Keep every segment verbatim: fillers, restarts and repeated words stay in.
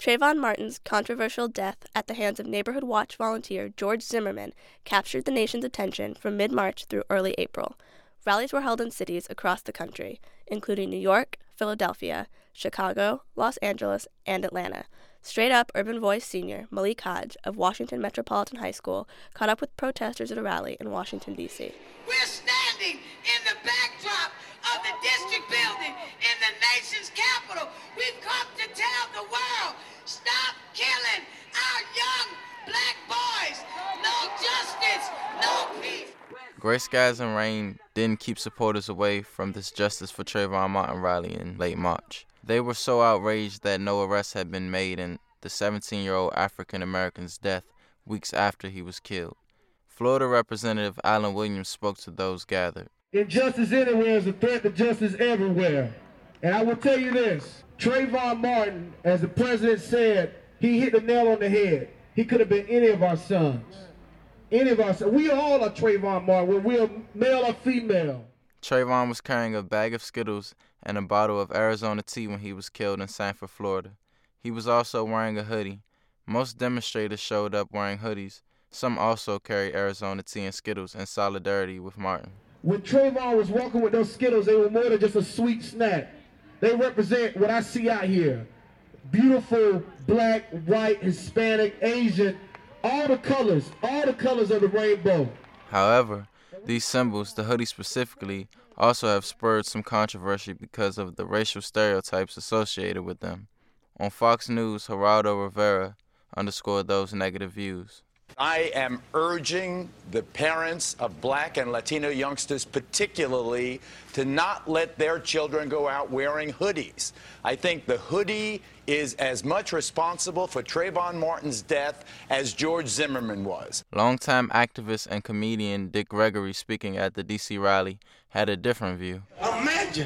Trayvon Martin's controversial death at the hands of Neighborhood Watch volunteer George Zimmerman captured the nation's attention from mid-March through early April. Rallies were held in cities across the country, including New York, Philadelphia, Chicago, Los Angeles, and Atlanta. Straight-up Urban Voice senior Malik Hodge of Washington Metropolitan High School caught up with protesters at a rally in Washington, D C We're standing in the backdrop of the district building in the nation's capital. We've come to tell the world, stop killing our young black boys. No justice, no peace. Gray skies and rain didn't keep supporters away from this Justice for Trayvon Martin rally in late March. They were so outraged that no arrests had been made in the seventeen-year-old African-American's death weeks after he was killed. Florida Representative Alan Williams spoke to those gathered. Injustice anywhere is a threat to justice everywhere. And I will tell you this, Trayvon Martin, as the president said, he hit the nail on the head. He could have been any of our sons. Any of our sons. We all are Trayvon Martin, whether we're male or female. Trayvon was carrying a bag of Skittles and a bottle of Arizona tea when he was killed in Sanford, Florida. He was also wearing a hoodie. Most demonstrators showed up wearing hoodies. Some also carried Arizona tea and Skittles in solidarity with Martin. When Trayvon was walking with those Skittles, they were more than just a sweet snack. They represent what I see out here. Beautiful, black, white, Hispanic, Asian, all the colors, all the colors of the rainbow. However, these symbols, the hoodie specifically, also have spurred some controversy because of the racial stereotypes associated with them. On Fox News, Geraldo Rivera underscored those negative views. I am urging the parents of black and Latino youngsters particularly to not let their children go out wearing hoodies. I think the hoodie is as much responsible for Trayvon Martin's death as George Zimmerman was. Longtime activist and comedian Dick Gregory, speaking at the D C rally, had a different view. Imagine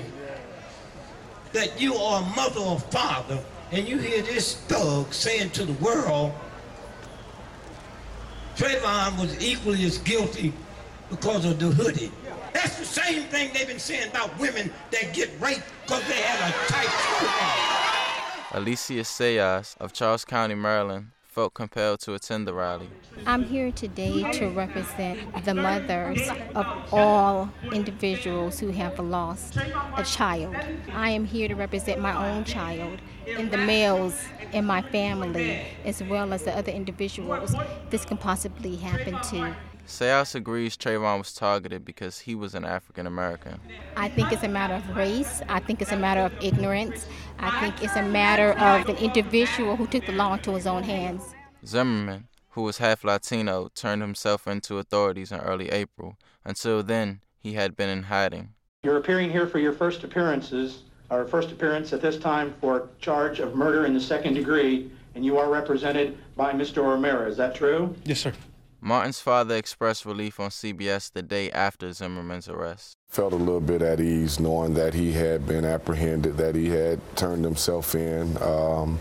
that you are a mother or father and you hear this thug saying to the world, Trayvon was equally as guilty because of the hoodie. That's the same thing they've been saying about women that get raped because they had a tight skirt on. Alicia Sayas of Charles County, Maryland, felt compelled to attend the rally. I'm here today to represent the mothers of all individuals who have lost a child. I am here to represent my own child and the males in my family, as well as the other individuals this can possibly happen to. Sayas agrees Trayvon was targeted because he was an African American. I think it's a matter of race. I think it's a matter of ignorance. I think it's a matter of an individual who took the law into his own hands. Zimmerman, who was half Latino, turned himself into authorities in early April. Until then, he had been in hiding. You're appearing here for your first appearances, or first appearance at this time for charge of murder in the second degree, and you are represented by Mister O'Mara. Is that true? Yes, sir. Martin's father expressed relief on C B S the day after Zimmerman's arrest. Felt a little bit at ease knowing that he had been apprehended, that he had turned himself in, um,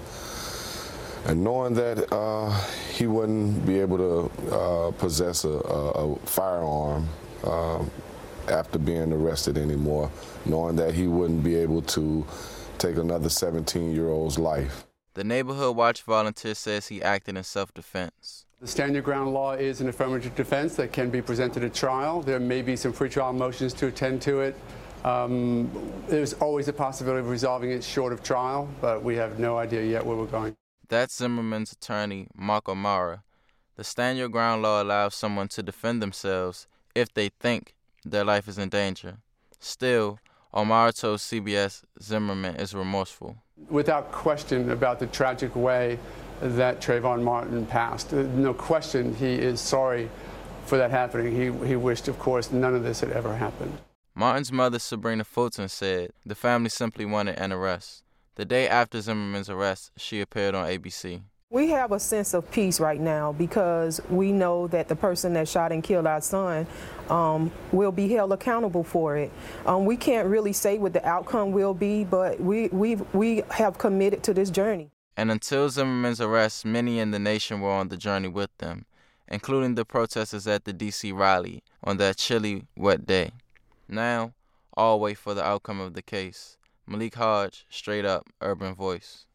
and knowing that uh, he wouldn't be able to uh, possess a, a, a firearm uh, after being arrested anymore, knowing that he wouldn't be able to take another seventeen-year-old's life. The Neighborhood Watch volunteer says he acted in self-defense. The stand your ground law is an affirmative defense that can be presented at trial. There may be some pretrial motions to attend to it. Um, there's always a possibility of resolving it short of trial, but we have no idea yet where we're going. That's Zimmerman's attorney, Mark O'Mara. The stand your ground law allows someone to defend themselves if they think their life is in danger. Still, O'Mara told C B S Zimmerman is remorseful. Without question about the tragic way that Trayvon Martin passed. No question he is sorry for that happening. He, he wished, of course, none of this had ever happened. Martin's mother, Sabrina Fulton, said the family simply wanted an arrest. The day after Zimmerman's arrest, she appeared on A B C. We have a sense of peace right now because we know that the person that shot and killed our son um, will be held accountable for it. Um, we can't really say what the outcome will be, but we, we we have committed to this journey. And until Zimmerman's arrest, many in the nation were on the journey with them, including the protesters at the D C rally on that chilly, wet day. Now, all wait for the outcome of the case. Malik Hodge, Straight Up, Urban Voice.